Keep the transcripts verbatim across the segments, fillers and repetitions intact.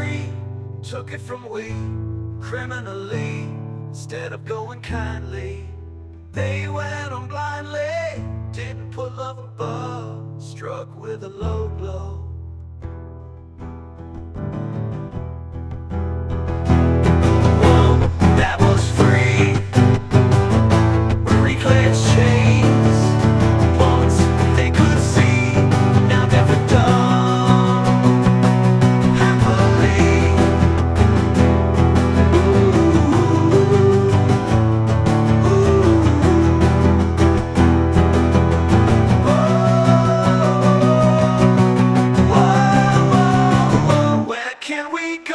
free, took it from we, criminally, instead of going kindly. They went on blindly, didn't put love above, struck with a low blow. Whoa, that was free. Reclared chains, once they could see, now never done. Happily. Where can we go?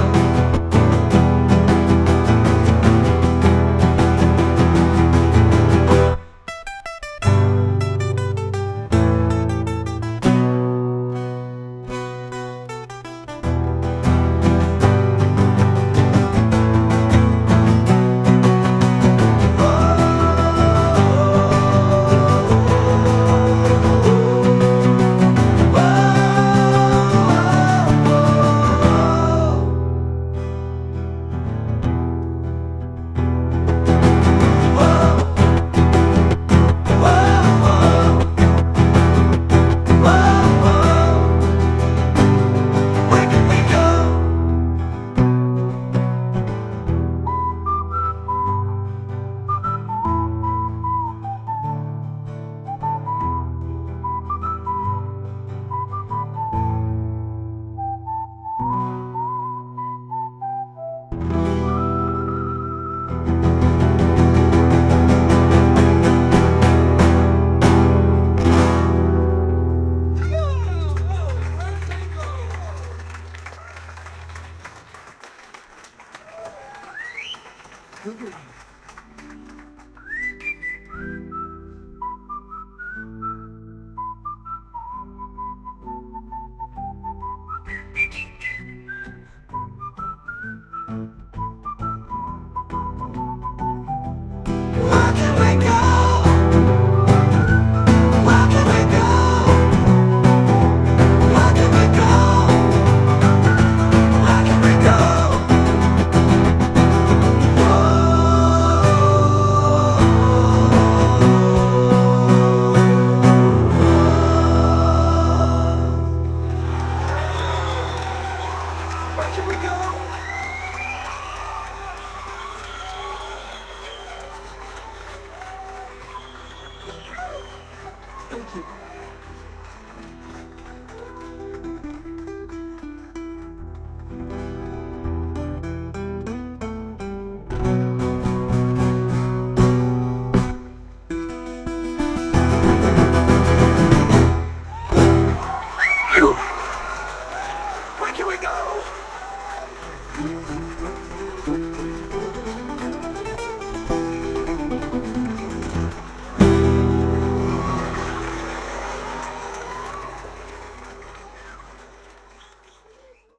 Where can we go? Where can we go? Where can we go? Where can we go? Where can we go? Thank you. Where can we go?